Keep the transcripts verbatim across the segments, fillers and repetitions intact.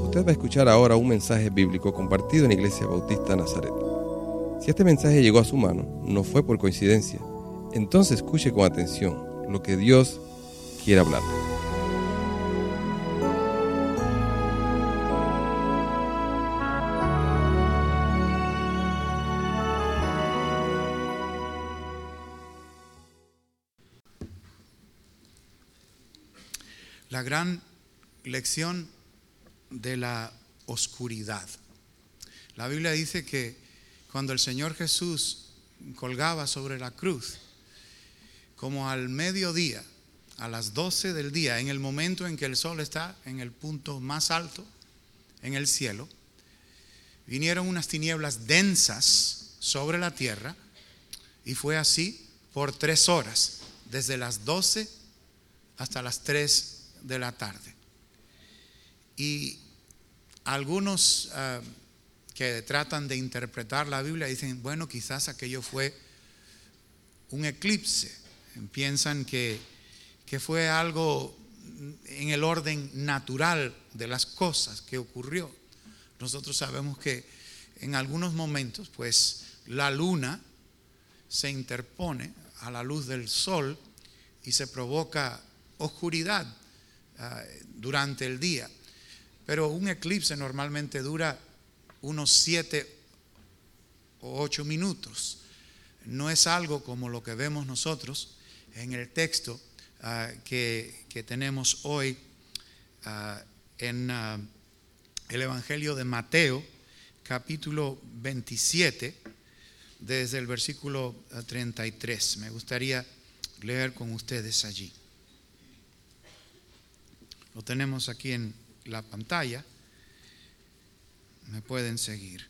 Usted va a escuchar ahora un mensaje bíblico compartido en Iglesia Bautista Nazaret. Si este mensaje llegó a su mano, no fue por coincidencia. Entonces escuche con atención lo que Dios quiere hablarle. La gran lección de la oscuridad. La Biblia dice que cuando el Señor Jesús colgaba sobre la cruz, como al mediodía, a las doce del día, en el momento en que el sol está en el punto más alto en el cielo, vinieron unas tinieblas densas sobre la tierra, y fue así por tres horas, desde las doce hasta las tres de la tarde. Y algunos uh, que tratan de interpretar la Biblia dicen, bueno, quizás aquello fue un eclipse. Piensan que, que fue algo en el orden natural de las cosas que ocurrió. Nosotros sabemos que en algunos momentos, pues, la luna se interpone a la luz del sol y se provoca oscuridad uh, durante el día. Pero un eclipse normalmente dura unos siete o ocho minutos. No es algo como lo que vemos nosotros en el texto uh, que, que tenemos hoy uh, en uh, el Evangelio de Mateo, capítulo veintisiete, desde el versículo treinta y tres. Me gustaría leer con ustedes allí. Lo tenemos aquí en la pantalla, me pueden seguir.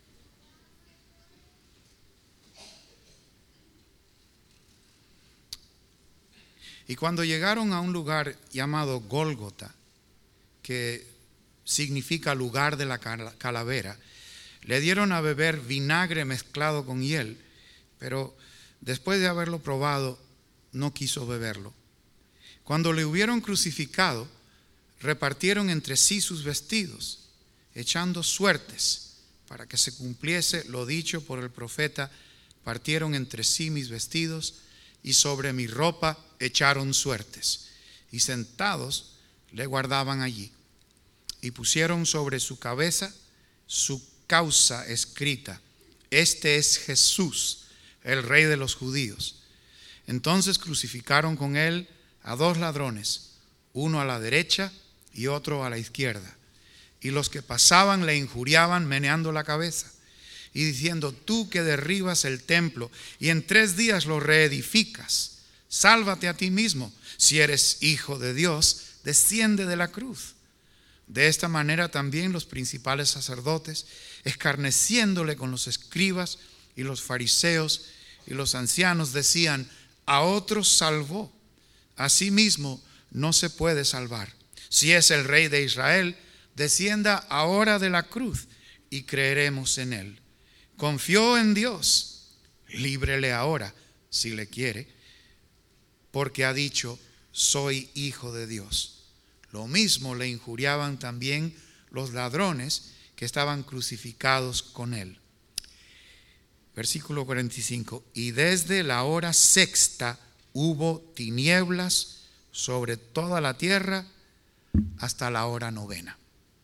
Y cuando llegaron a un lugar llamado Gólgota, que significa lugar de la calavera, le dieron a beber vinagre mezclado con hiel, pero después de haberlo probado, no quiso beberlo. Cuando le hubieron crucificado, repartieron entre sí sus vestidos, echando suertes para que se cumpliese lo dicho por el profeta: partieron entre sí mis vestidos y sobre mi ropa echaron suertes. Y sentados le guardaban allí. Y pusieron sobre su cabeza su causa escrita: este es Jesús, el Rey de los judíos. Entonces crucificaron con él a dos ladrones, uno a la derecha y otro a la izquierda. Y los que pasaban le injuriaban meneando la cabeza y diciendo: tú que derribas el templo y en tres días lo reedificas, sálvate a ti mismo. Si eres hijo de Dios, desciende de la cruz. De esta manera también los principales sacerdotes, escarneciéndole con los escribas y los fariseos y los ancianos, decían: a otros salvó, a sí mismo no se puede salvar. Si es el Rey de Israel, descienda ahora de la cruz y creeremos en él. Confió en Dios, líbrele ahora si le quiere, porque ha dicho: soy hijo de Dios. Lo mismo le injuriaban también los ladrones que estaban crucificados con él. Versículo cuarenta y cinco. Y desde la hora sexta hubo tinieblas sobre toda la tierra hasta la hora novena.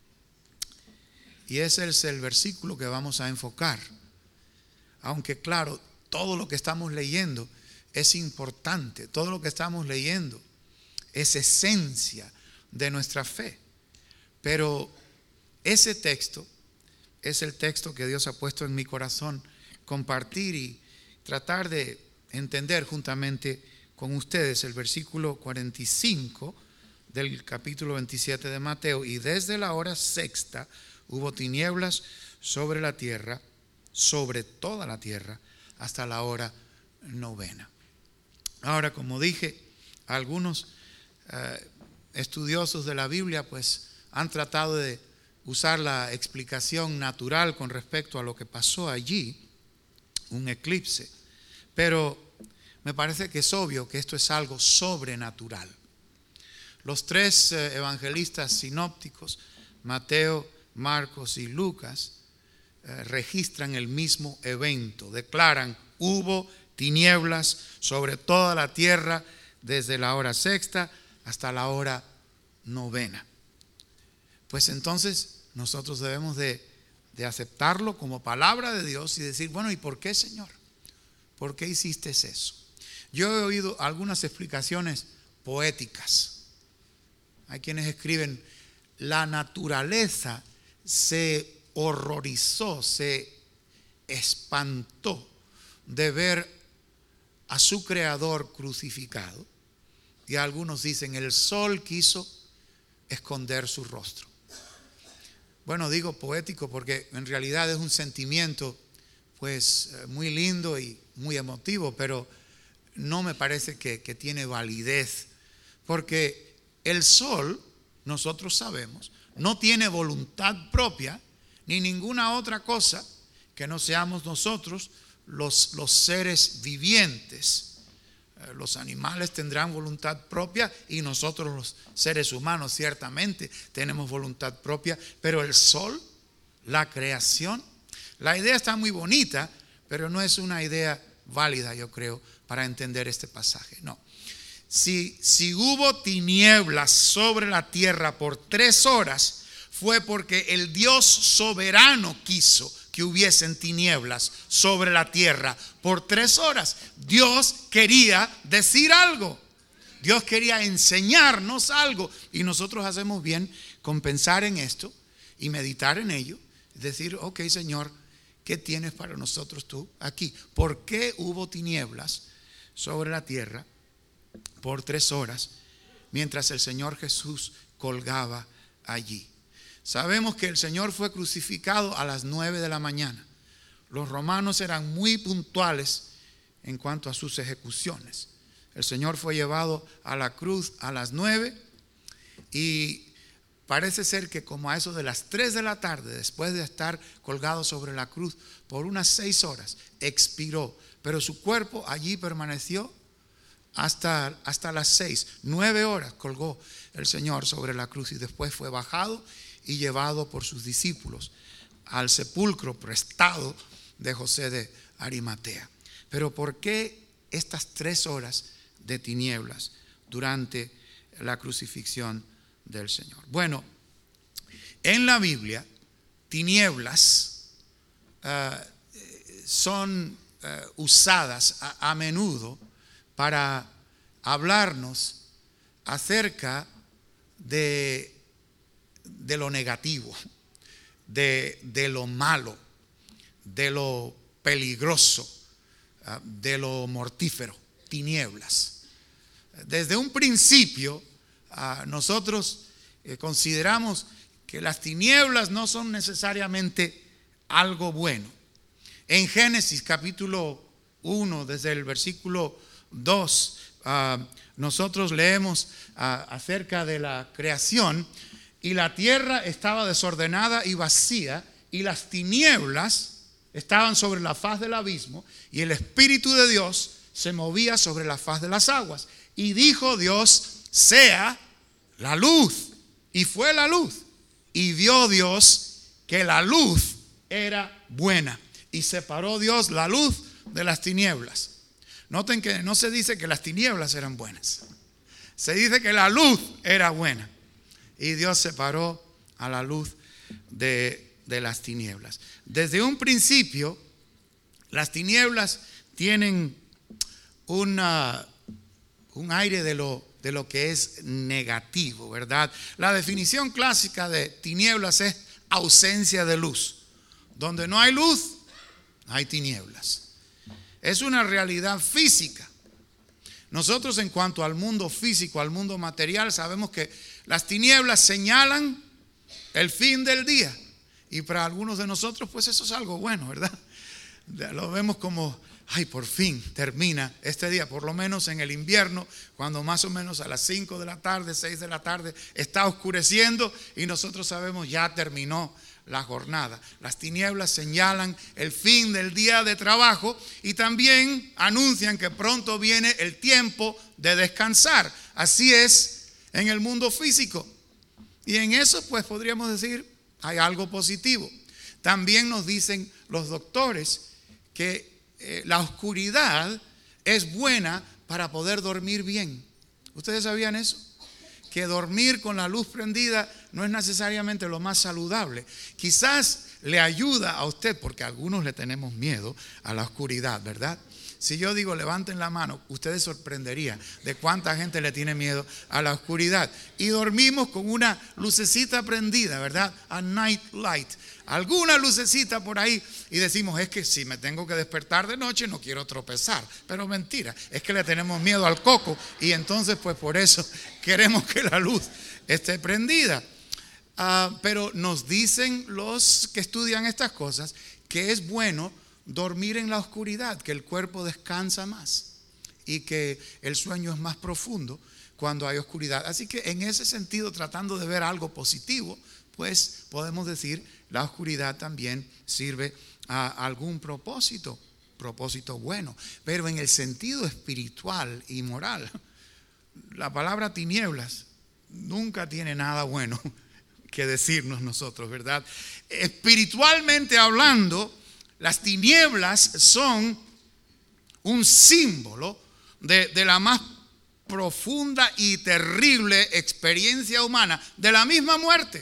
Y ese es el versículo que vamos a enfocar. Aunque claro, todo lo que estamos leyendo es importante, todo lo que estamos leyendo es esencia de nuestra fe. Pero ese texto es el texto que Dios ha puesto en mi corazón compartir y tratar de entender juntamente con ustedes. El versículo cuarenta y cinco del capítulo veintisiete de Mateo. Y desde la hora sexta hubo tinieblas sobre la tierra, sobre toda la tierra, hasta la hora novena. Ahora, como dije, algunos eh, estudiosos de la Biblia pues han tratado de usar la explicación natural con respecto a lo que pasó allí, un eclipse, pero me parece que es obvio que esto es algo sobrenatural. Los tres eh, evangelistas sinópticos Mateo, Marcos y Lucas eh, registran el mismo evento. Declaran: hubo tinieblas sobre toda la tierra desde la hora sexta hasta la hora novena. Pues entonces nosotros debemos de, de aceptarlo como palabra de Dios y decir: bueno, ¿y por qué, Señor? ¿Por qué hiciste eso? Yo he oído algunas explicaciones poéticas. Hay quienes escriben: la naturaleza se horrorizó, se espantó de ver a su creador crucificado. Y algunos dicen: el sol quiso esconder su rostro. Bueno, digo poético porque en realidad es un sentimiento pues muy lindo y muy emotivo, pero no me parece que, que tiene validez, porque el sol, nosotros sabemos, no tiene voluntad propia ni ninguna otra cosa que no seamos nosotros los, los seres vivientes. Los animales tendrán voluntad propia y nosotros los seres humanos ciertamente tenemos voluntad propia, pero el sol, la creación, la idea está muy bonita, pero no es una idea válida, yo creo, para entender este pasaje. No. Si, si hubo tinieblas sobre la tierra por tres horas, fue porque el Dios soberano quiso que hubiesen tinieblas sobre la tierra por tres horas. Dios quería decir algo. Dios quería enseñarnos algo. Y nosotros hacemos bien con pensar en esto y meditar en ello. Decir: ok, Señor, ¿qué tienes para nosotros tú aquí? ¿Por qué hubo tinieblas sobre la tierra por tres horas mientras el Señor Jesús colgaba allí? Sabemos que el Señor fue crucificado a las nueve de la mañana. Los romanos eran muy puntuales en cuanto a sus ejecuciones. El Señor fue llevado a la cruz a las nueve y parece ser que como a eso de las tres de la tarde, después de estar colgado sobre la cruz por unas seis horas, expiró. Pero su cuerpo allí permaneció hasta, hasta las seis. Nueve horas colgó el Señor sobre la cruz y después fue bajado y llevado por sus discípulos al sepulcro prestado de José de Arimatea. Pero ¿por qué estas tres horas de tinieblas durante la crucifixión del Señor? Bueno, en la Biblia, tinieblas uh, son uh, usadas a, a menudo para hablarnos acerca de de lo negativo, de, de lo malo, de lo peligroso, de lo mortífero, tinieblas. Desde un principio, nosotros consideramos que las tinieblas no son necesariamente algo bueno. En Génesis capítulo uno, desde el versículo dos, nosotros leemos acerca de la creación. Y la tierra estaba desordenada y vacía, y las tinieblas estaban sobre la faz del abismo, y el Espíritu de Dios se movía sobre la faz de las aguas. Y dijo Dios: sea la luz. Y fue la luz. Y vio Dios que la luz era buena. Y separó Dios la luz de las tinieblas. Noten que no se dice que las tinieblas eran buenas. Se dice que la luz era buena. Y Dios separó a la luz de, de las tinieblas. Desde un principio, las tinieblas tienen una, un aire de lo, de lo que es negativo, ¿verdad? La definición clásica de tinieblas es ausencia de luz. Donde no hay luz, hay tinieblas. Es una realidad física. Nosotros, en cuanto al mundo físico, al mundo material, sabemos que las tinieblas señalan el fin del día. Y para algunos de nosotros, pues eso es algo bueno, ¿verdad? Lo vemos como: ay, por fin termina este día. Por lo menos en el invierno, cuando más o menos a las cinco de la tarde, seis de la tarde está oscureciendo y nosotros sabemos ya terminó la jornada. Las tinieblas señalan el fin del día de trabajo y también anuncian que pronto viene el tiempo de descansar. Así es en el mundo físico. Y en eso pues podríamos decir hay algo positivo. También nos dicen los doctores que eh, la oscuridad es buena para poder dormir bien. ¿Ustedes sabían eso? Que dormir con la luz prendida no es necesariamente lo más saludable. Quizás le ayuda a usted, porque a algunos le tenemos miedo a la oscuridad, ¿verdad? Si yo digo levanten la mano, ustedes sorprenderían de cuánta gente le tiene miedo a la oscuridad. Y dormimos con una lucecita prendida, ¿verdad? A night light. Alguna lucecita por ahí y decimos, es que si me tengo que despertar de noche no quiero tropezar. Pero mentira, es que le tenemos miedo al coco y entonces pues por eso queremos que la luz esté prendida. Uh, pero nos dicen los que estudian estas cosas que es bueno dormir en la oscuridad, que el cuerpo descansa más y que el sueño es más profundo cuando hay oscuridad. Así que en ese sentido, tratando de ver algo positivo, pues podemos decir la oscuridad también sirve a algún propósito, propósito bueno. Pero en el sentido espiritual y moral, la palabra tinieblas nunca tiene nada bueno que decirnos nosotros, ¿verdad? Espiritualmente hablando, las tinieblas son un símbolo de, de la más profunda y terrible experiencia humana, de la misma muerte.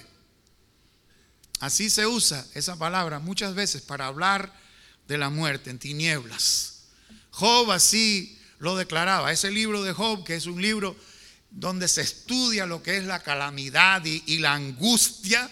Así se usa esa palabra muchas veces para hablar de la muerte, en tinieblas. Job así lo declaraba. Ese libro de Job, que es un libro donde se estudia lo que es la calamidad y, y la angustia,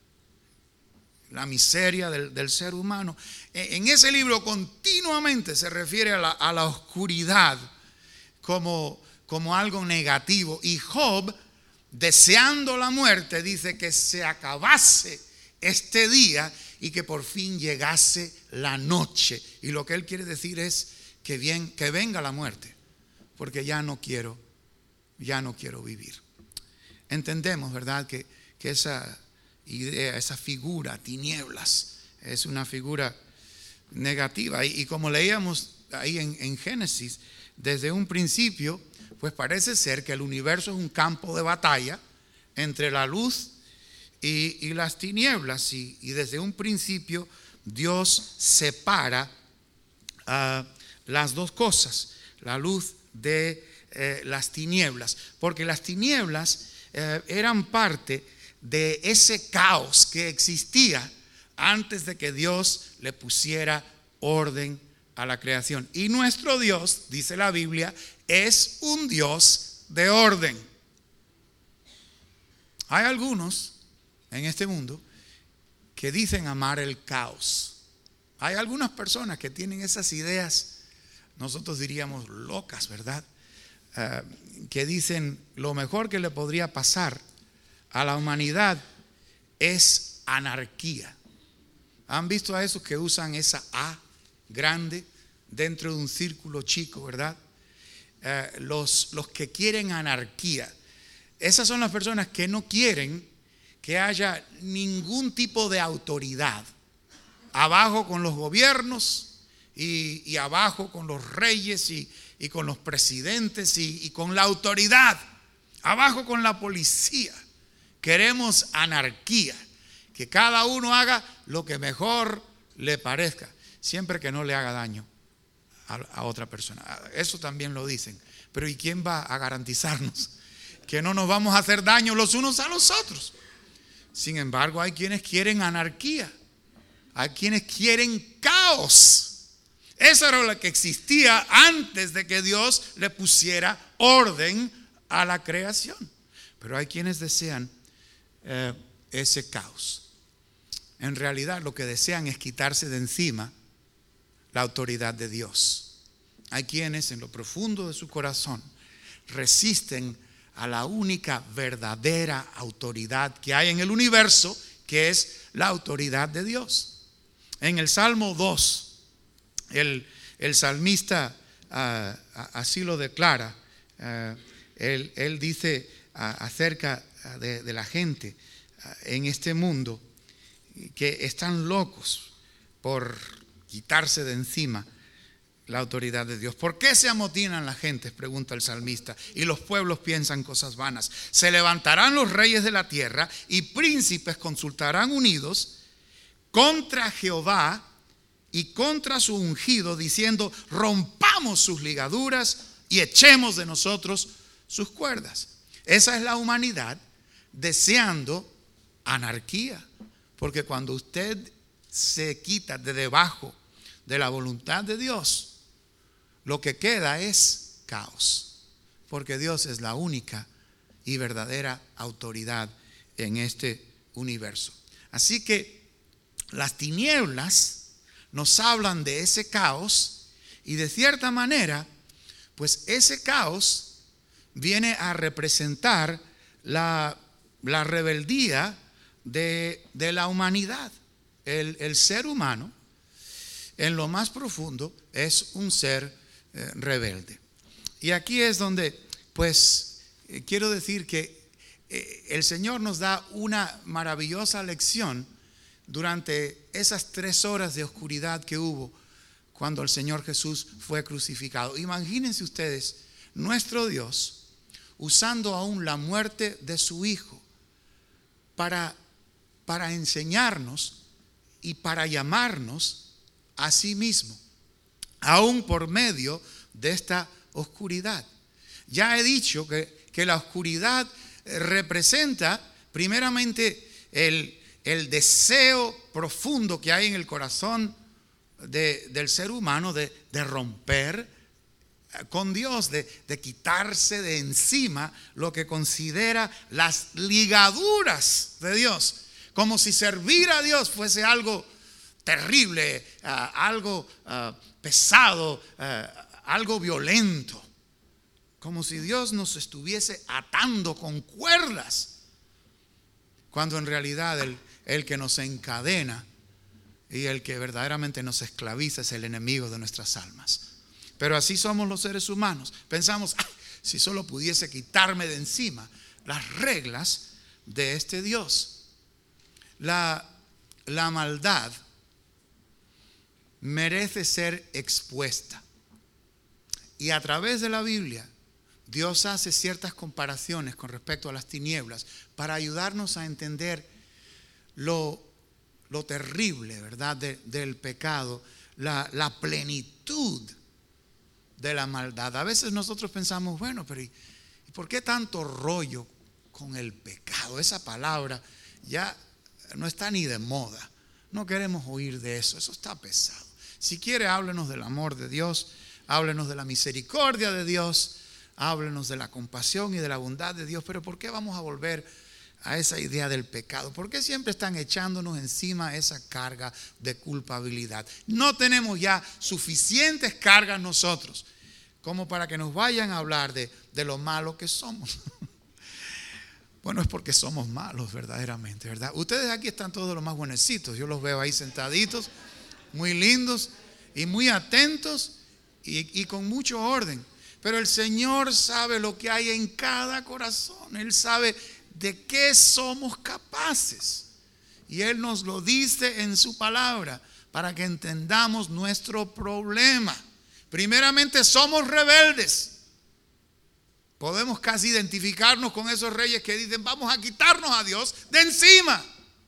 la miseria del, del ser humano. En ese libro continuamente se refiere a la, a la oscuridad como, como algo negativo. Y Job, deseando la muerte, dice que se acabase este día y que por fin llegase la noche. Y lo que él quiere decir es que, bien, que venga la muerte, porque ya no quiero, ya no quiero vivir. Entendemos, ¿verdad?, que, que esa idea, esa figura, tinieblas, es una figura negativa. Y, y como leíamos ahí en, en Génesis, desde un principio, pues parece ser que el universo es un campo de batalla entre la luz y, y las tinieblas. Y, y desde un principio Dios separa uh, las dos cosas, la luz de eh, las tinieblas, porque las tinieblas eh, eran parte de ese caos que existía antes de que Dios le pusiera orden a la creación. Y nuestro Dios, dice la Biblia, es un Dios de orden. Hay algunos en este mundo que dicen amar el caos. Hay algunas personas que tienen esas ideas, nosotros diríamos locas, ¿verdad? Uh, que dicen lo mejor que le podría pasar a la humanidad es anarquía. ¿Han visto a esos que usan esa A grande dentro de un círculo chico, verdad? Eh, los, los que quieren anarquía. Esas son las personas que no quieren que haya ningún tipo de autoridad. Abajo con los gobiernos y, y abajo con los reyes y, y con los presidentes y, y con la autoridad. Abajo con la policía. Queremos anarquía, que cada uno haga lo que mejor le parezca, siempre que no le haga daño a, a otra persona. Eso también lo dicen, pero ¿y quién va a garantizarnos que no nos vamos a hacer daño los unos a los otros? Sin embargo, hay quienes quieren anarquía, hay quienes quieren caos. Eso era lo que existía antes de que Dios le pusiera orden a la creación. Pero hay quienes desean Eh, ese caos. En realidad lo que desean es quitarse de encima la autoridad de Dios. Hay quienes en lo profundo de su corazón resisten a la única verdadera autoridad que hay en el universo, que es la autoridad de Dios. En el Salmo dos, el, el salmista uh, así lo declara. Uh, él, él dice uh, acerca De, de la gente en este mundo que están locos por quitarse de encima la autoridad de Dios. ¿Por qué se amotinan las gentes?, pregunta el salmista, y los pueblos piensan cosas vanas. Se levantarán los reyes de la tierra y príncipes consultarán unidos contra Jehová y contra su ungido, diciendo: rompamos sus ligaduras y echemos de nosotros sus cuerdas. Esa es la humanidad deseando anarquía, porque cuando usted se quita de debajo de la voluntad de Dios, lo que queda es caos, porque Dios es la única y verdadera autoridad en este universo. Así que las tinieblas nos hablan de ese caos, y de cierta manera, pues ese caos viene a representar la, la rebeldía de, de la humanidad. El, el ser humano, en lo más profundo, es un ser eh, rebelde. Y aquí es donde, pues, eh, quiero decir que eh, el Señor nos da una maravillosa lección durante esas tres horas de oscuridad que hubo cuando el Señor Jesús fue crucificado. Imagínense ustedes, nuestro Dios usando aún la muerte de su Hijo para, para enseñarnos y para llamarnos a sí mismo, aún por medio de esta oscuridad. Ya he dicho que, que la oscuridad representa primeramente el, el deseo profundo que hay en el corazón de, del ser humano de, de romper con Dios, de, de quitarse de encima lo que considera las ligaduras de Dios, como si servir a Dios fuese algo terrible, uh, algo uh, pesado, uh, algo violento, como si Dios nos estuviese atando con cuerdas, cuando en realidad el, el que nos encadena y el que verdaderamente nos esclaviza es el enemigo de nuestras almas. Pero así somos los seres humanos. Pensamos: ah, si solo pudiese quitarme de encima las reglas de este Dios. La, la maldad merece ser expuesta. Y a través de la Biblia, Dios hace ciertas comparaciones con respecto a las tinieblas para ayudarnos a entender lo, lo terrible, ¿verdad?, de, del pecado, la, la plenitud de la maldad. A veces nosotros pensamos: bueno, pero ¿y, ¿y por qué tanto rollo con el pecado? Esa palabra ya no está ni de moda. No queremos oír de eso. Eso está pesado. Si quiere, háblenos del amor de Dios, háblenos de la misericordia de Dios, háblenos de la compasión y de la bondad de Dios. Pero ¿por qué vamos a volver a esa idea del pecado? ¿Por qué siempre están echándonos encima esa carga de culpabilidad? No tenemos ya suficientes cargas nosotros como para que nos vayan a hablar de, de lo malo que somos. Bueno, es porque somos malos verdaderamente, ¿verdad? Ustedes aquí están todos los más buenecitos. Yo los veo ahí sentaditos, muy lindos y muy atentos y, y con mucho orden. Pero el Señor sabe lo que hay en cada corazón. Él sabe de qué somos capaces. Y Él nos lo dice en su palabra para que entendamos nuestro problema. Primeramente, somos rebeldes. Podemos casi identificarnos con esos reyes que dicen: vamos a quitarnos a Dios de encima.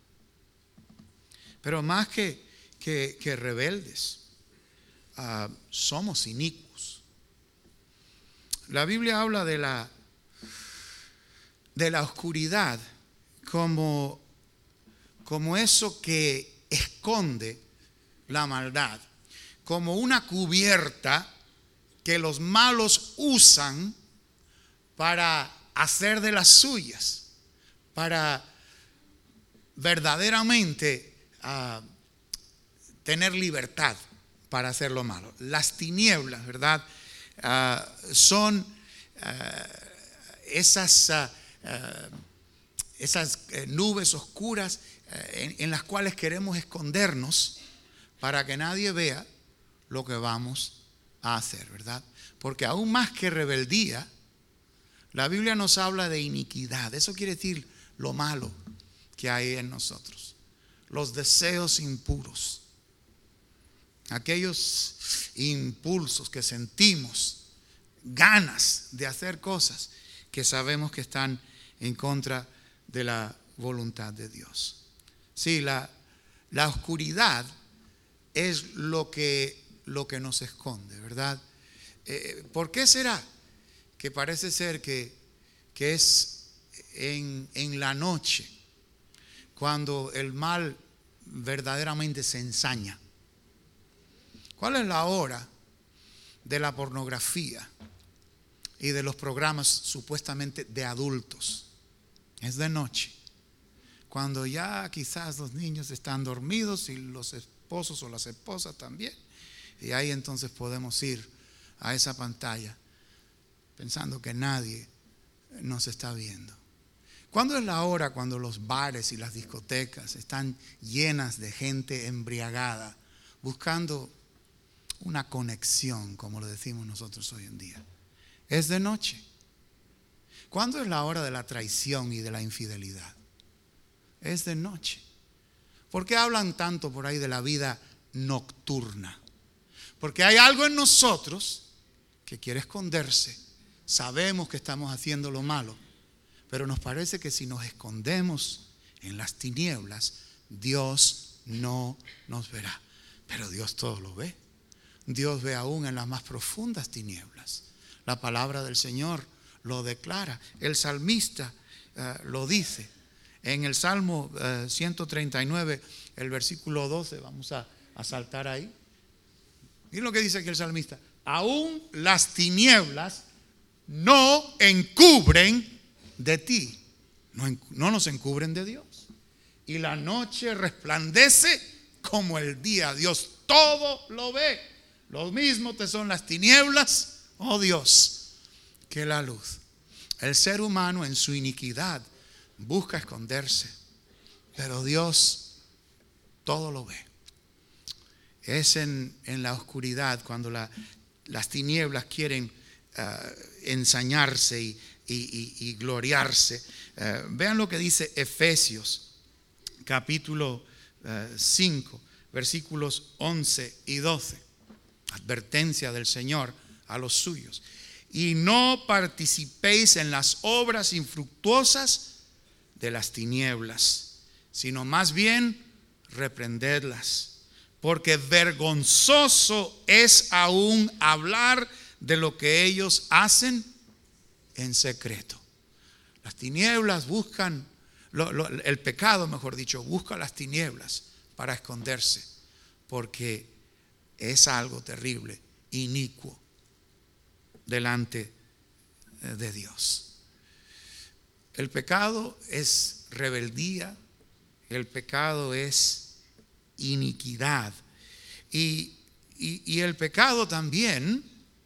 Pero más que, que, que rebeldes, uh, somos inicuos. La Biblia habla de la, de la oscuridad como, como eso que esconde la maldad, como una cubierta que los malos usan para hacer de las suyas, para verdaderamente uh, tener libertad para hacer lo malo. Las tinieblas, ¿verdad?, uh, son uh, esas, uh, uh, esas uh, nubes oscuras uh, en, en las cuales queremos escondernos para que nadie vea lo que vamos a hacer, ¿verdad? Porque aún más que rebeldía, la Biblia nos habla de iniquidad. Eso quiere decir lo malo que hay en nosotros, los deseos impuros. aquellos impulsos que sentimos, ganas de hacer cosas que sabemos que están en contra de la voluntad de Dios. Sí, la, la oscuridad es lo que, lo que nos esconde, ¿verdad? Eh, ¿Por qué será que parece ser que, que es en, en la noche cuando el mal verdaderamente se ensaña? ¿Cuál es la hora de la pornografía y de los programas supuestamente de adultos? Es de noche, cuando ya quizás los niños están dormidos y los esposos o las esposas también, y ahí entonces podemos ir a esa pantalla pensando que nadie nos está viendo. ¿Cuándo es la hora cuando los bares y las discotecas están llenas de gente embriagada buscando una conexión, como lo decimos nosotros hoy en día? Es de noche. ¿Cuándo es la hora de la traición y de la infidelidad? Es de noche. ¿Por qué hablan tanto por ahí de la vida nocturna? Porque hay algo en nosotros que quiere esconderse. Sabemos que estamos haciendo lo malo, pero nos parece que si nos escondemos en las tinieblas, Dios no nos verá. Pero Dios todo lo ve. Dios ve aún en las más profundas tinieblas. La palabra del Señor lo declara. El salmista uh, lo dice. En el Salmo uh, ciento treinta y nueve, el versículo doce, vamos a, a saltar ahí. Miren lo que dice aquí el salmista. Aún las tinieblas no encubren de ti. No, no nos encubren de Dios. Y la noche resplandece como el día. Dios todo lo ve. Lo mismo te son las tinieblas, oh Dios, que la luz. El ser humano en su iniquidad busca esconderse, pero Dios todo lo ve. Es en, en la oscuridad cuando la, las tinieblas quieren uh, ensañarse y, y, y, y gloriarse. Uh, vean lo que dice Efesios capítulo uh, cinco, versículos once y doce. Advertencia del Señor a los suyos. Y no participéis en las obras infructuosas de las tinieblas, sino más bien reprendedlas, porque vergonzoso es aún hablar de lo que ellos hacen en secreto. Las tinieblas buscan, lo, lo, el pecado, mejor dicho, busca las tinieblas para esconderse, porque es algo terrible, inicuo, delante de Dios. El pecado es rebeldía, el pecado es iniquidad. Y, y, y el pecado también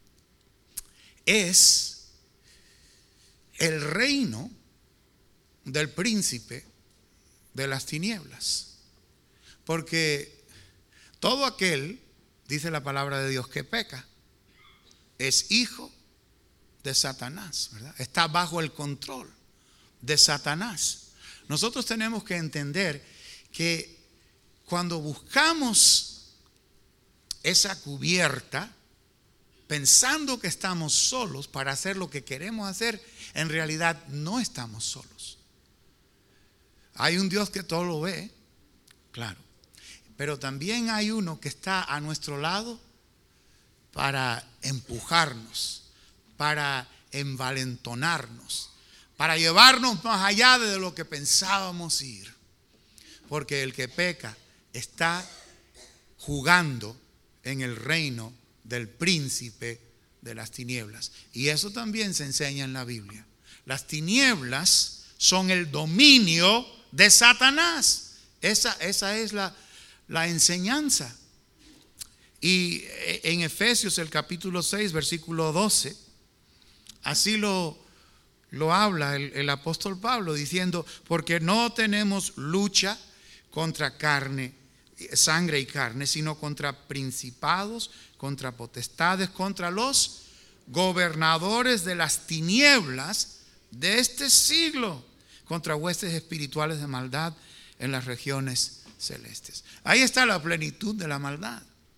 es el reino del príncipe de las tinieblas. Porque todo aquel, dice la palabra de Dios, que peca, es hijo de Satanás, ¿verdad? Está bajo el control de Satanás. Nosotros tenemos que entender que cuando buscamos esa cubierta, pensando que estamos solos para hacer lo que queremos hacer, en realidad no estamos solos. Hay un Dios que todo lo ve, claro, pero también hay uno que está a nuestro lado para empujarnos, para envalentonarnos, para llevarnos más allá de lo que pensábamos ir. Porque el que peca está jugando en el reino del príncipe de las tinieblas. Y eso también se enseña en la Biblia. Las tinieblas son el dominio de Satanás. Esa, esa es la, la enseñanza. Y en Efesios el capítulo seis, versículo doce, así lo, lo habla el, el apóstol Pablo, diciendo: porque no tenemos lucha contra carne, sangre y carne, sino contra principados, contra potestades, contra los gobernadores de las tinieblas de este siglo, contra huestes espirituales de maldad en las regiones celestes. Ahí está la plenitud de la maldad.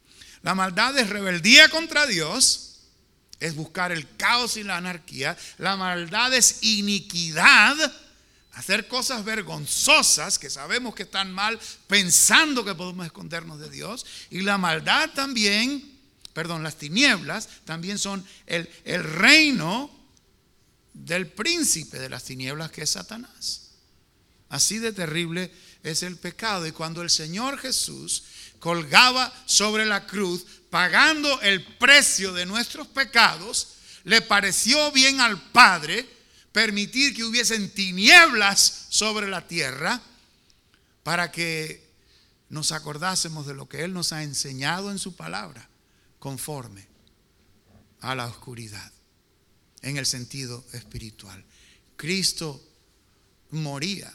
La maldad es rebeldía contra Dios, es buscar el caos y la anarquía. La maldad es iniquidad, hacer cosas vergonzosas que sabemos que están mal, pensando que podemos escondernos de Dios. Y la maldad también, perdón, las tinieblas también son el, el reino del príncipe de las tinieblas, que es Satanás. Así de terrible es el pecado. Y cuando el Señor Jesús colgaba sobre la cruz, pagando el precio de nuestros pecados, le pareció bien al Padre permitir que hubiesen tinieblas sobre la tierra para que nos acordásemos de lo que Él nos ha enseñado en su palabra, conforme a la oscuridad, en el sentido espiritual. Cristo moría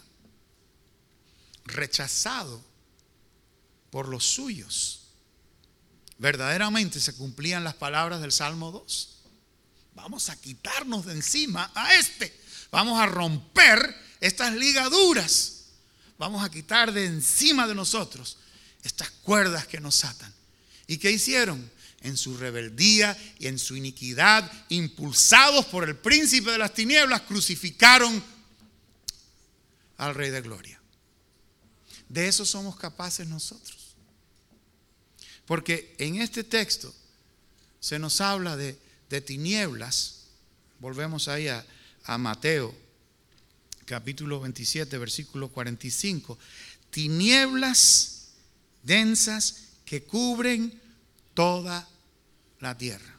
rechazado por los suyos. Verdaderamente se cumplían las palabras del Salmo dos. Vamos a quitarnos de encima a este. Vamos a romper estas ligaduras. Vamos a quitar de encima de nosotros estas cuerdas que nos atan. ¿Y qué hicieron? En su rebeldía y en su iniquidad, impulsados por el príncipe de las tinieblas, crucificaron al Rey de Gloria. De eso somos capaces nosotros. Porque en este texto se nos habla de, de tinieblas. Volvemos ahí a, a Mateo, capítulo veintisiete, versículo cuarenta y cinco. Tinieblas densas que cubren toda la tierra.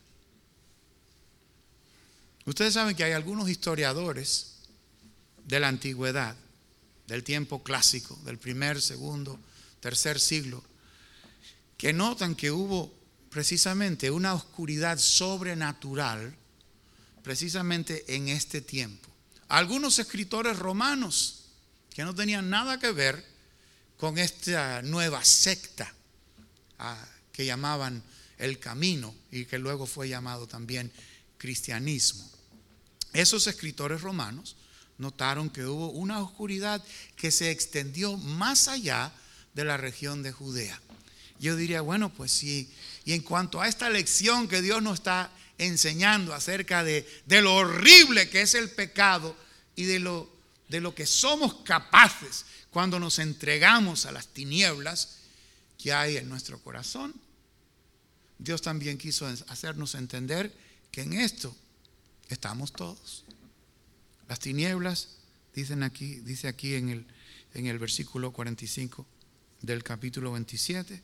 Ustedes saben que hay algunos historiadores de la antigüedad, del tiempo clásico, del primer, segundo, tercer siglo, que notan que hubo precisamente una oscuridad sobrenatural precisamente en este tiempo. Algunos escritores romanos que no tenían nada que ver con esta nueva secta ah, que llamaban el camino y que luego fue llamado también cristianismo. Esos escritores romanos notaron que hubo una oscuridad que se extendió más allá de la región de Judea. Yo diría, bueno, pues sí. Y en cuanto a esta lección que Dios nos está enseñando acerca de, de lo horrible que es el pecado y de lo, de lo que somos capaces cuando nos entregamos a las tinieblas que hay en nuestro corazón, Dios también quiso hacernos entender que en esto estamos todos. Las tinieblas, dicen aquí, dice aquí en el, en el versículo cuarenta y cinco del capítulo veintisiete,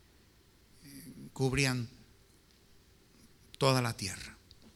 cubrían toda la tierra.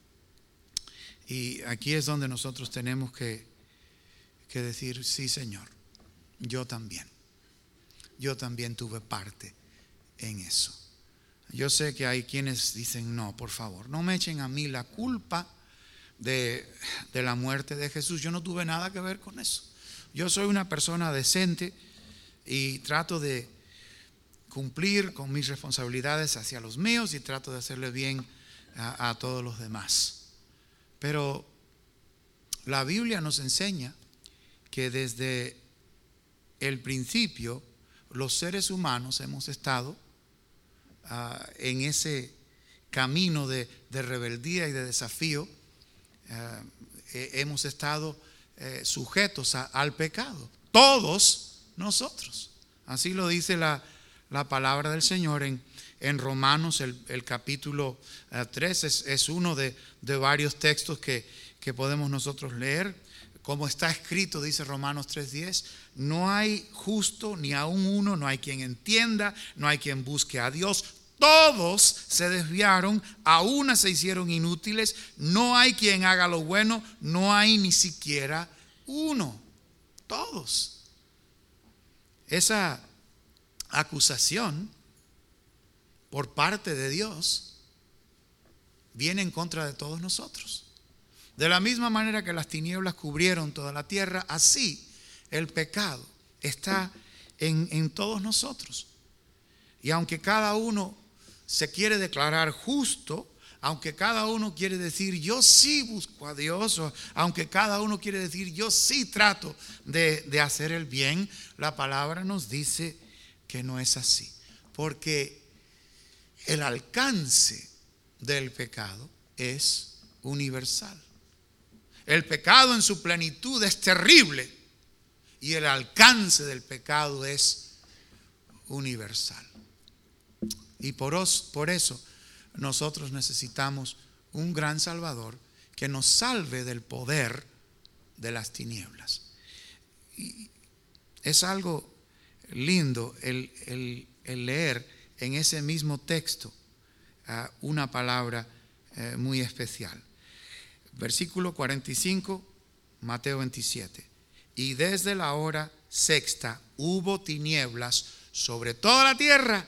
Y aquí es donde nosotros tenemos que, que decir, sí, Señor, yo también. Yo también tuve parte en eso. Yo sé que hay quienes dicen, no, por favor, no me echen a mí la culpa de, de la muerte de Jesús. Yo no tuve nada que ver con eso. Yo soy una persona decente y trato de cumplir con mis responsabilidades hacia los míos y trato de hacerle bien a, a todos los demás. Pero la Biblia nos enseña que desde el principio los seres humanos hemos estado uh, en ese camino de, de rebeldía y de desafío. Uh, eh, hemos estado eh, sujetos a, al pecado. Todos nosotros. Así lo dice la La palabra del Señor en, en Romanos, el, el capítulo uh, tres, es, es uno de, de varios textos que, que podemos nosotros leer. Como está escrito, dice Romanos tres diez, no hay justo ni aún uno, no hay quien entienda, no hay quien busque a Dios. Todos se desviaron, a una se hicieron inútiles, no hay quien haga lo bueno, no hay ni siquiera uno. Todos. Esa acusación por parte de Dios viene en contra de todos nosotros. De la misma manera que las tinieblas cubrieron toda la tierra, así el pecado está en, en todos nosotros. Y aunque cada uno se quiere declarar justo, aunque cada uno quiere decir yo sí busco a Dios, o aunque cada uno quiere decir yo sí trato de, de hacer el bien, la palabra nos dice que no es así. Porque el alcance del pecado es universal. El pecado en su plenitud es terrible y el alcance del pecado es universal. Y por, os, por eso nosotros necesitamos un gran Salvador que nos salve del poder de las tinieblas. Y es algo lindo el, el, el leer en ese mismo texto uh, una palabra uh, muy especial. Versículo cuarenta y cinco, Mateo veintisiete. Y desde la hora sexta hubo tinieblas sobre toda la tierra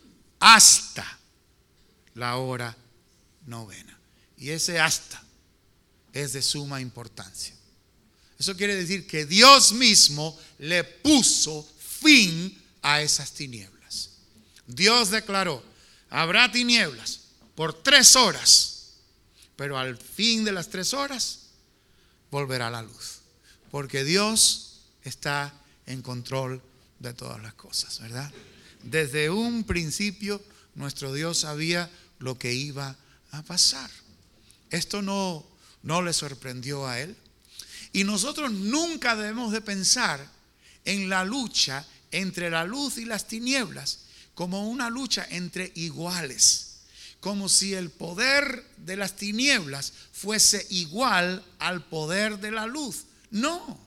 hasta la hora novena. Y ese hasta es de suma importancia. Eso quiere decir que Dios mismo le puso fin a esas tinieblas. Dios declaró, habrá tinieblas por tres horas. Pero al fin de las tres horas volverá la luz. Porque Dios está en control de todas las cosas, ¿verdad? Desde un principio nuestro Dios sabía lo que iba a pasar. Esto no, no le sorprendió a Él. Y nosotros nunca debemos de pensar en la lucha entre la luz y las tinieblas como una lucha entre iguales. Como si el poder de las tinieblas fuese igual al poder de la luz. No.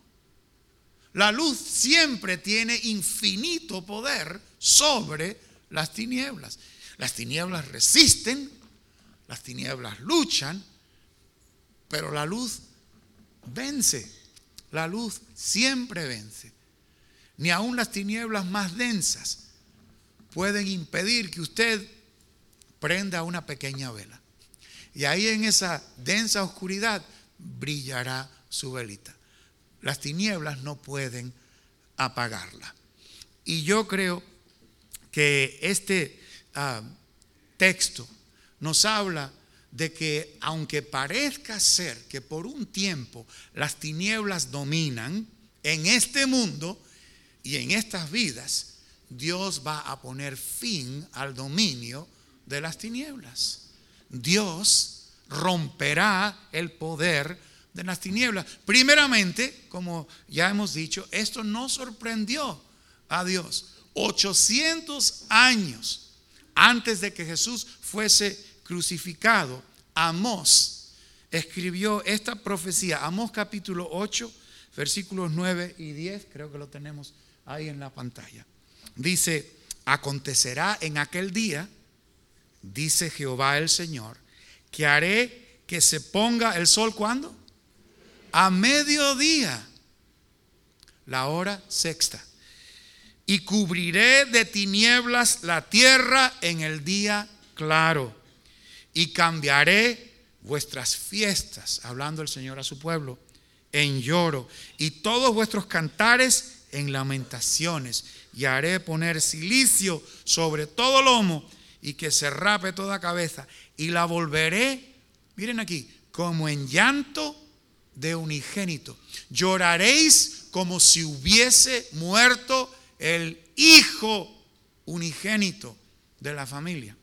La luz siempre tiene infinito poder sobre las tinieblas. Las tinieblas resisten, las tinieblas luchan, pero la luz vence. La luz siempre vence. Ni aun las tinieblas más densas pueden impedir que usted prenda una pequeña vela. Y ahí en esa densa oscuridad brillará su velita. Las tinieblas no pueden apagarla. Y yo creo que este uh, texto nos habla de que aunque parezca ser que por un tiempo las tinieblas dominan en este mundo y en estas vidas, Dios va a poner fin al dominio de las tinieblas. Dios romperá el poder de las tinieblas. Primeramente, como ya hemos dicho, esto no sorprendió a Dios. ochocientos años antes de que Jesús fuese crucificado, Amós escribió esta profecía. Amós capítulo ocho, versículos nueve y diez, creo que lo tenemos ahí en la pantalla. Dice, acontecerá en aquel día, dice Jehová el Señor, que haré que se ponga el sol, ¿cuándo? A mediodía, la hora sexta, y cubriré de tinieblas la tierra en el día claro, y cambiaré vuestras fiestas, hablando el Señor a su pueblo, en lloro, y todos vuestros cantares en lamentaciones, y haré poner cilicio sobre todo lomo, y que se rape toda cabeza, y la volveré, miren aquí, como en llanto de unigénito. Lloraréis como si hubiese muerto el hijo unigénito de la familia,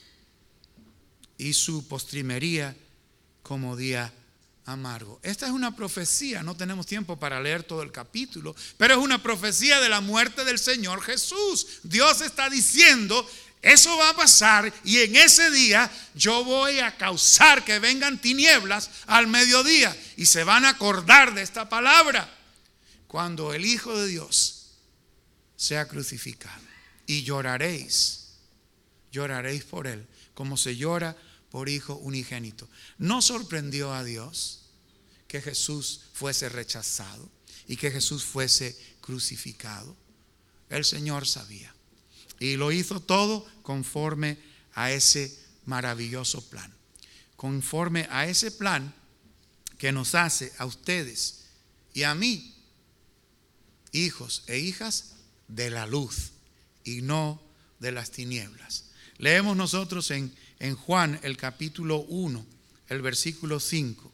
y su postrimería como día amargo. Esta es una profecía, no tenemos tiempo para leer todo el capítulo, pero es una profecía de la muerte del Señor Jesús. Dios está diciendo, eso va a pasar, y en ese día yo voy a causar que vengan tinieblas al mediodía, y se van a acordar de esta palabra cuando el Hijo de Dios sea crucificado, y lloraréis, lloraréis por él, como se llora por hijo unigénito. ¿No sorprendió a Dios que Jesús fuese rechazado y que Jesús fuese crucificado? El Señor sabía, y lo hizo todo conforme a ese maravilloso plan, conforme a ese plan que nos hace a ustedes y a mí hijos e hijas de la luz y no de las tinieblas. Leemos nosotros en, en Juan el capítulo uno, el versículo cinco.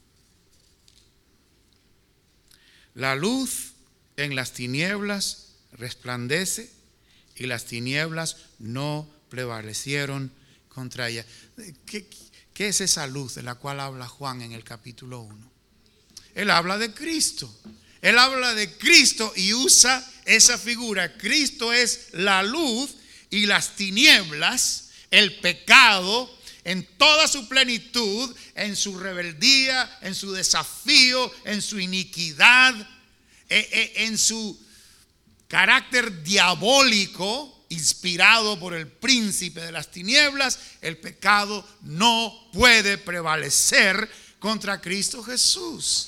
La luz en las tinieblas resplandece, y las tinieblas no prevalecieron contra ella. ¿Qué, qué es esa luz de la cual habla Juan en el capítulo uno? Él habla de Cristo. Él habla de Cristo y usa esa figura. Cristo es la luz y las tinieblas, el pecado, en toda su plenitud, en su rebeldía, en su desafío, en su iniquidad, en su carácter diabólico, inspirado por el príncipe de las tinieblas. El pecado no puede prevalecer contra Cristo Jesús.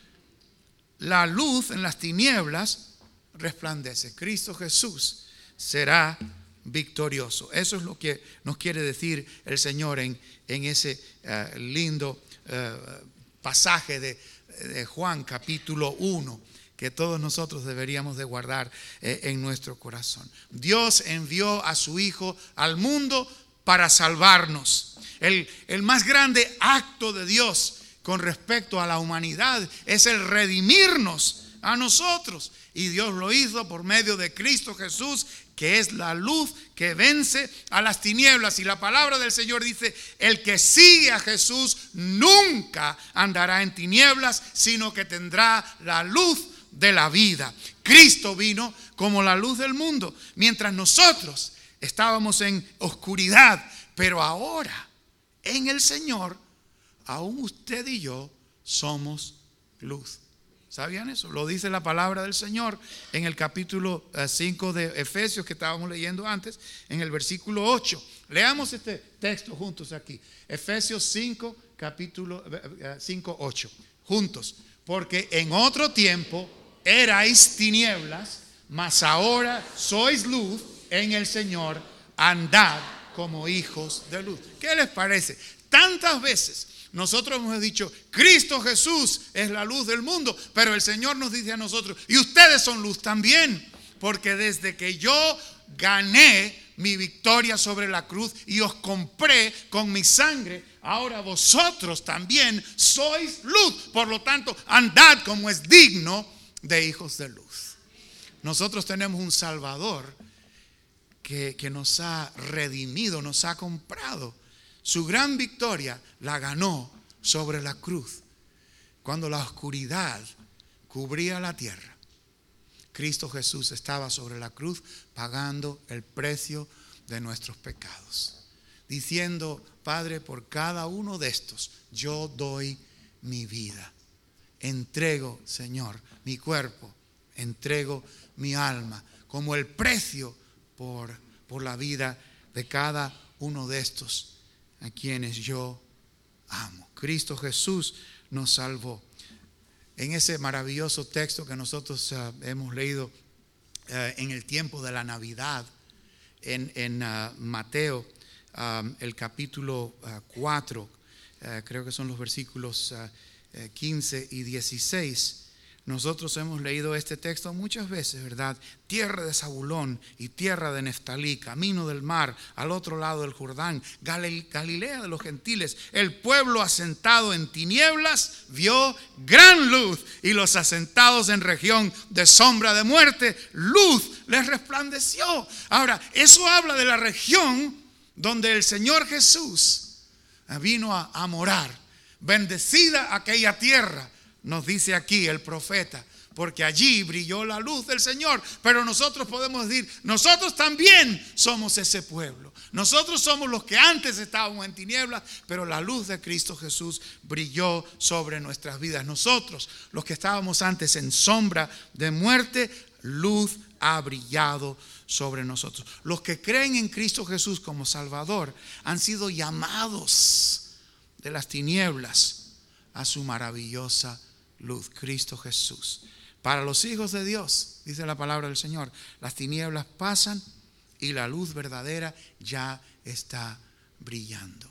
La luz en las tinieblas resplandece. Cristo Jesús será victorioso. Eso es lo que nos quiere decir el Señor en, en ese uh, lindo uh, pasaje de, de Juan capítulo uno, que todos nosotros deberíamos de guardar eh, en nuestro corazón. Dios envió a su Hijo al mundo para salvarnos. El, el más grande acto de Dios con respecto a la humanidad es el redimirnos a nosotros. Y Dios lo hizo por medio de Cristo Jesús, que es la luz que vence a las tinieblas. Y la palabra del Señor dice: el que sigue a Jesús nunca andará en tinieblas, sino que tendrá la luz de la vida. Cristo vino como la luz del mundo, mientras nosotros estábamos en oscuridad. Pero ahora, en el Señor, aún usted y yo somos luz. ¿Sabían eso? Lo dice la palabra del Señor en el capítulo cinco de Efesios, que estábamos leyendo antes, en el versículo ocho. Leamos este texto juntos aquí. Efesios cinco, capítulo cinco, ocho. Juntos. Porque en otro tiempo erais tinieblas, mas ahora sois luz en el Señor. Andad como hijos de luz. ¿Qué les parece? Tantas veces nosotros hemos dicho: Cristo Jesús es la luz del mundo, pero el Señor nos dice a nosotros: y ustedes son luz también, porque desde que yo gané mi victoria sobre la cruz y os compré con mi sangre, ahora vosotros también sois luz. Por lo tanto, andad como es digno de hijos de luz. Nosotros tenemos un Salvador que, que nos ha redimido, nos ha comprado. Su gran victoria la ganó sobre la cruz. Cuando la oscuridad cubría la tierra, Cristo Jesús estaba sobre la cruz pagando el precio de nuestros pecados, diciendo: Padre, por cada uno de estos yo doy mi vida. Entrego, Señor, mi cuerpo, entrego mi alma como el precio por, por la vida de cada uno de estos a quienes yo amo. Cristo Jesús nos salvó. En ese maravilloso texto que nosotros uh, hemos leído uh, en el tiempo de la Navidad, en, en uh, Mateo, um, el capítulo uh, cuatro, uh, creo que son los versículos uh, uh, quince y dieciséis. Nosotros hemos leído este texto muchas veces, ¿verdad? Tierra de Zabulón y tierra de Neftalí, camino del mar, al otro lado del Jordán, Galilea de los gentiles. El pueblo asentado en tinieblas vio gran luz, y los asentados en región de sombra de muerte, luz les resplandeció. Ahora, eso habla de la región donde el Señor Jesús vino a, a morar. Bendecida aquella tierra, nos dice aquí el profeta, porque allí brilló la luz del Señor. Pero nosotros podemos decir: nosotros también somos ese pueblo. Nosotros somos los que antes estábamos en tinieblas, pero la luz de Cristo Jesús brilló sobre nuestras vidas. Nosotros, los que estábamos antes en sombra de muerte, luz ha brillado sobre nosotros. Los que creen en Cristo Jesús como Salvador han sido llamados de las tinieblas a su maravillosa luz, Cristo Jesús. Para los hijos de Dios, dice la palabra del Señor, las tinieblas pasan y la luz verdadera ya está brillando.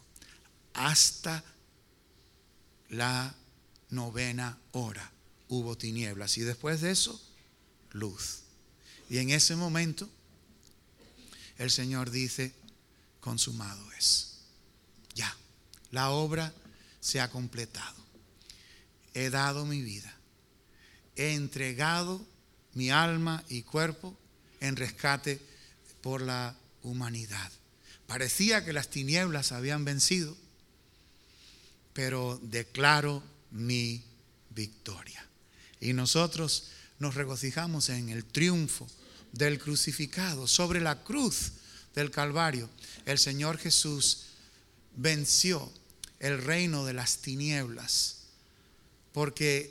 Hasta la novena hora hubo tinieblas, y después de eso, luz. Y en ese momento el Señor dice: consumado es. Ya, la obra se ha completado. He dado mi vida, he entregado mi alma y cuerpo en rescate por la humanidad, Parecía que las tinieblas habían vencido, pero declaro mi victoria. Y nosotros nos regocijamos en el triunfo del crucificado. Sobre la cruz del Calvario, el Señor Jesús venció el reino de las tinieblas, porque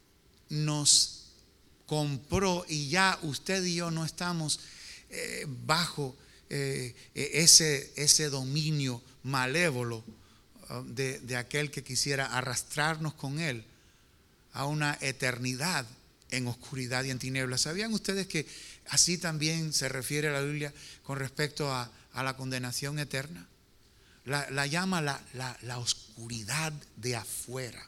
nos compró y ya usted y yo no estamos eh, bajo eh, ese, ese dominio malévolo uh, de, de aquel que quisiera arrastrarnos con él a una eternidad en oscuridad y en tinieblas. ¿Sabían ustedes que así también se refiere a la Biblia con respecto a, a la condenación eterna? La, la llama la, la, la oscuridad de afuera.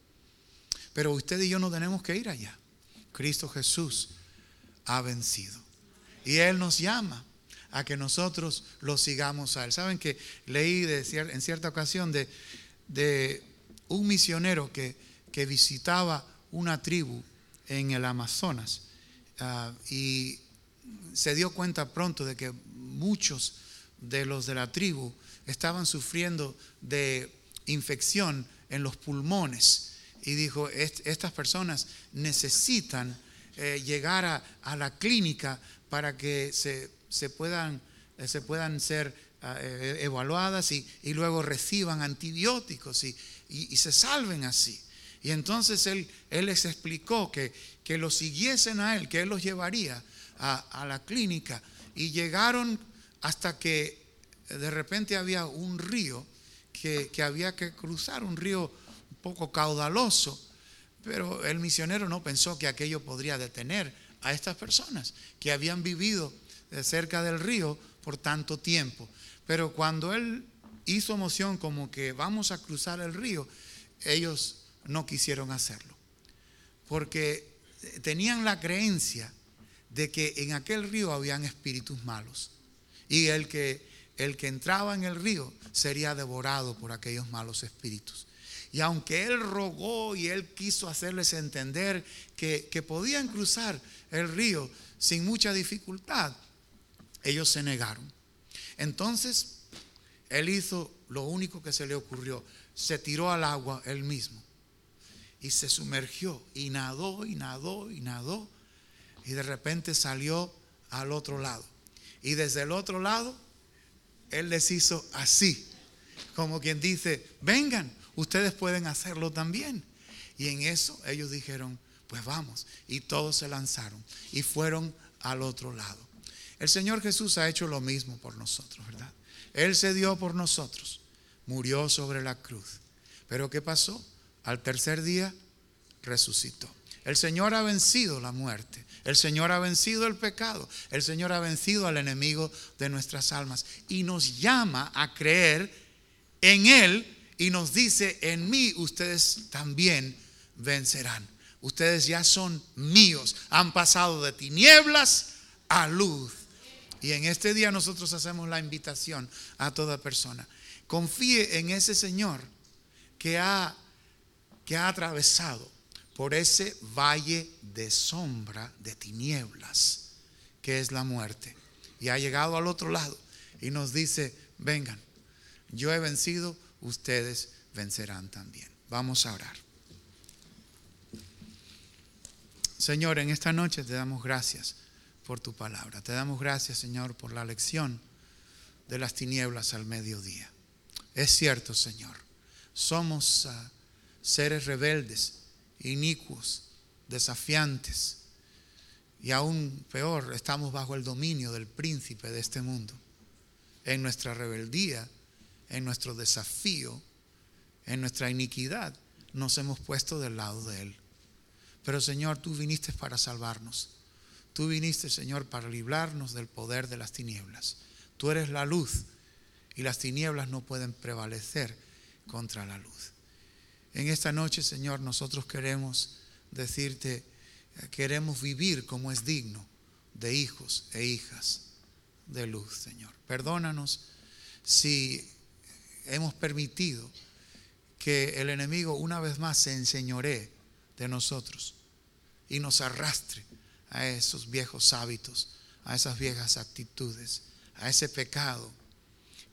Pero usted y yo no tenemos que ir allá. Cristo Jesús ha vencido. Y Él nos llama a que nosotros lo sigamos a Él. ¿Saben que leí de, en cierta ocasión de, de un misionero que, que visitaba una tribu en el Amazonas uh, y se dio cuenta pronto de que muchos de los de la tribu estaban sufriendo de infección en los pulmones, y dijo, Est estas personas necesitan eh, llegar a, a la clínica para que se, se, puedan, eh, se puedan ser eh, evaluadas y, y luego reciban antibióticos y, y, y se salven así. Y entonces él, él les explicó que, que los siguiesen a él, que él los llevaría a, a la clínica, y llegaron hasta que de repente había un río que, que había que cruzar, un río un poco caudaloso, pero el misionero no pensó que aquello podría detener a estas personas que habían vivido cerca del río por tanto tiempo. Pero cuando él hizo moción como que vamos a cruzar el río, ellos no quisieron hacerlo, porque tenían la creencia de que en aquel río habían espíritus malos, y el que, el que entraba en el río sería devorado por aquellos malos espíritus. Y aunque él rogó y él quiso hacerles entender que, que podían cruzar el río sin mucha dificultad, ellos se negaron. Entonces él hizo lo único que se le ocurrió: se tiró al agua él mismo y se sumergió y nadó y nadó y nadó, y de repente salió al otro lado, y desde el otro lado él les hizo así, como quien dice, vengan, ustedes pueden hacerlo también. Y en eso ellos dijeron, pues vamos, y todos se lanzaron y fueron al otro lado. El Señor Jesús ha hecho lo mismo por nosotros, ¿verdad? Él se dio por nosotros, murió sobre la cruz. Pero ¿qué pasó? Al tercer día resucitó. El Señor ha vencido la muerte. El Señor ha vencido el pecado. El Señor ha vencido al enemigo de nuestras almas. Y nos llama a creer en Él, y nos dice, en mí ustedes también vencerán. Ustedes ya son míos. Han pasado de tinieblas a luz. Y en este día nosotros hacemos la invitación a toda persona. Confíe en ese Señor que ha, que ha atravesado por ese valle de sombra, de tinieblas, que es la muerte, y ha llegado al otro lado y nos dice, vengan, yo he vencido, ustedes vencerán también. Vamos a orar. Señor, en esta noche te damos gracias por tu palabra. Te damos gracias, Señor, por la lección de las tinieblas al mediodía. Es cierto, Señor, somos uh, seres rebeldes, inicuos, desafiantes, y aún peor, estamos bajo el dominio del príncipe de este mundo. En nuestra rebeldía, en nuestro desafío, en nuestra iniquidad, nos hemos puesto del lado de Él. Pero Señor, tú viniste para salvarnos. Tú viniste, Señor, para librarnos del poder de las tinieblas. Tú eres la luz, y las tinieblas no pueden prevalecer contra la luz. En esta noche, Señor, nosotros queremos decirte, queremos vivir como es digno de hijos e hijas de luz, Señor. Perdónanos si hemos permitido que el enemigo una vez más se enseñoree de nosotros y nos arrastre a esos viejos hábitos, a esas viejas actitudes, a ese pecado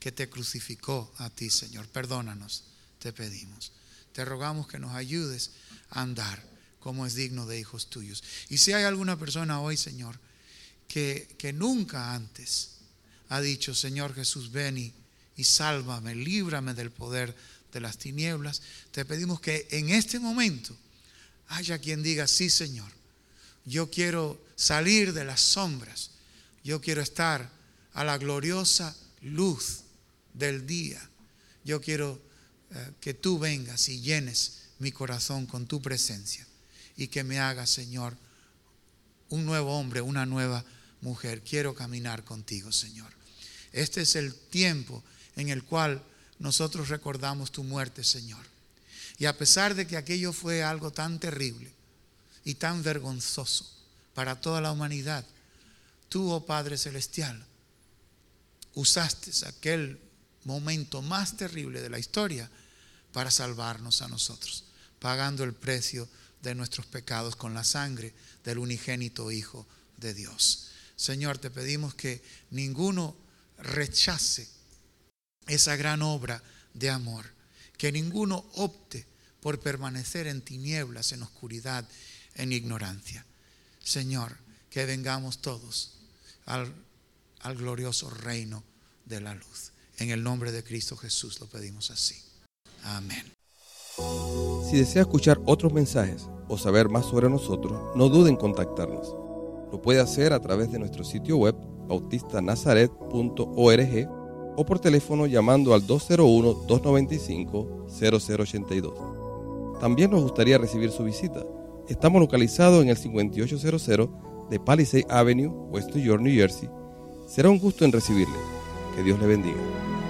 que te crucificó a ti, Señor. Perdónanos, te pedimos. Te rogamos que nos ayudes a andar como es digno de hijos tuyos. Y si hay alguna persona hoy, Señor, que, que nunca antes ha dicho: Señor Jesús, ven y, y sálvame, líbrame del poder de las tinieblas, te pedimos que en este momento haya quien diga: sí, Señor, yo quiero salir de las sombras, yo quiero estar a la gloriosa luz del día, yo quiero eh, que tú vengas y llenes mi corazón con tu presencia y que me hagas, Señor, un nuevo hombre, una nueva mujer. Quiero caminar contigo, Señor. Este es el tiempo en el cual nosotros recordamos tu muerte, Señor. Y a pesar de que aquello fue algo tan terrible y tan vergonzoso para toda la humanidad, tú, oh Padre Celestial, usaste aquel momento más terrible de la historia para salvarnos a nosotros, pagando el precio de nuestros pecados con la sangre del unigénito Hijo de Dios. Señor, te pedimos que ninguno rechace esa gran obra de amor, que ninguno opte por permanecer en tinieblas, en oscuridad, en ignorancia. Señor, que vengamos todos al, al glorioso reino de la luz. En el nombre de Cristo Jesús lo pedimos así. Amén. Si desea escuchar otros mensajes o saber más sobre nosotros, no duden en contactarnos. Lo puede hacer a través de nuestro sitio web bautista nazaret punto org o por teléfono llamando al dos cero uno, dos nueve cinco, cero cero ocho dos. También nos gustaría recibir su visita. Estamos localizados en el cincuenta y ocho cero cero de Palisade Avenue, West New York, New Jersey. Será un gusto en recibirle. Que Dios le bendiga.